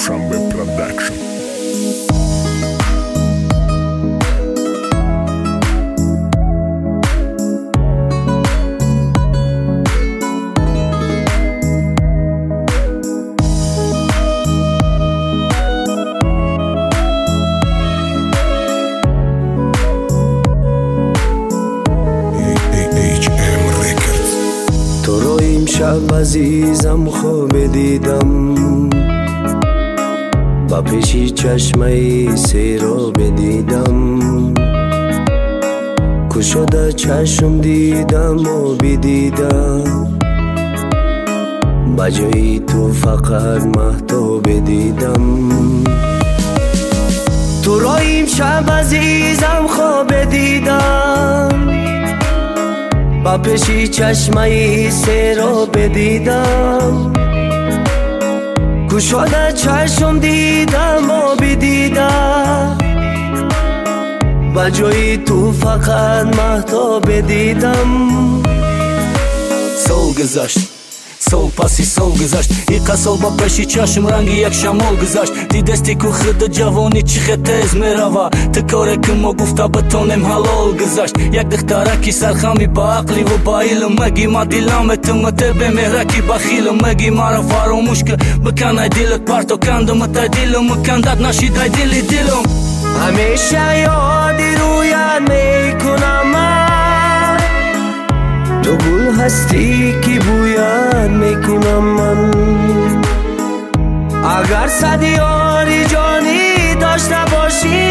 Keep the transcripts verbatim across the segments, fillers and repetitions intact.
دوشنبه پروداکشن. تو رو این شب عزیزم خواب دیدم، با پیشی چشمه سی رو بدیدم، کشده چشم دیدم و بدیدم، با جایی تو فقط مهتاب دیدم. تو رو این شب عزیزم خواب دیدم، با پیشی چشمه سی رو بدیدم، گشاده چشم دیدم و بدیدم، با جایی تو فقط مهتاب دیدم. سال گذشت، سال پسی سال گذشت، ایقا سال با پیشی چشم رنگی یک شمال گذشت. دیدستی که خود جوانی چی خیلی تیز میروه، تکاره که ما گفته بتونیم حلال گذشت. یک دخترکی سرخمی با عقلی و با علم، مگی ما دیلامت مته به مهرکی بخیلم، مگی ما را فراموش که بکنه دیلت پرتو کندم تا دیلم کندت نشید ای دیلی دیلم. همیشه یادی رویت میکنم من، تو گل هستی که بویت میکنم من. اگر صد یاری جانی داشته باشی،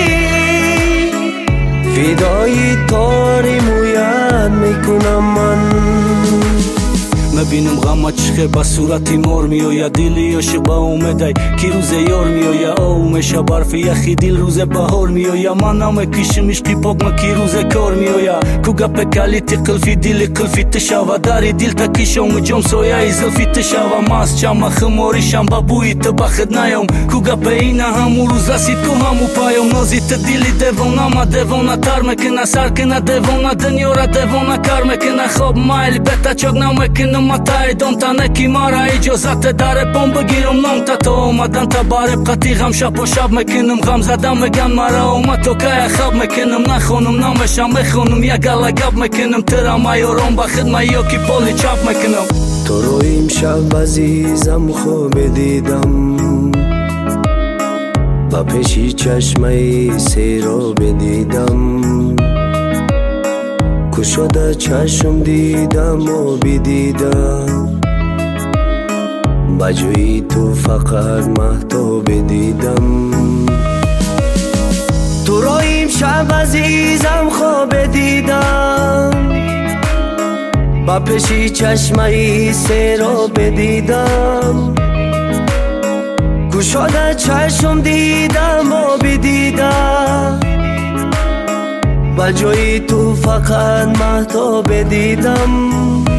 فدای تاری مویت میکنم من. مبینم غم چخه با صورتی مور میویا، دیلی عاشق با اومدای کی روز یار میویا، او میشه برف یخی دیل روز بهار میویا. من نام کشم عشقی پاک ما کی روز کار میویا، کو گپ کلی تی قلفی دیلی قلفی تشاوا داری دیل تکیشم جام سویا زلفی تشاوا ماس چما خموریشم با بوی تو بخد نیام، کو گپ اینا همو روز رسید کو همو پایام. نازی ت دیلی دوونا ما دوونا تر مکنه سر کنه دوونا دنیا را دوونا کار مکنه. خواب مایل بتا چوک نمکنه متای دم تا نکی مارا اجازت داره بم بگیرم نام تا تو اومدن تا باره قطی غم شب و شب مکنم، غم زدم میگن مرا اومد تو که خواب مکنم، نخونم نامشم بخونم یک گلگب مکنم، ترا مایورم با خدمه یکی پولی چاپ مکنم. تو رو این شب عزیزم خواب دیدم، با پیشی چشمه سی رو بدیدم، کشاده چشم دیدم و بدیدم، با جایی تو فقط مهتاب دیدم. تو رو این شب عزیزم خواب دیدم، با پیشی چشمه سی رو بدیدم، کشاده چشم دیدم و بدیدم، با جایی تو فقط مهتاب دیدم.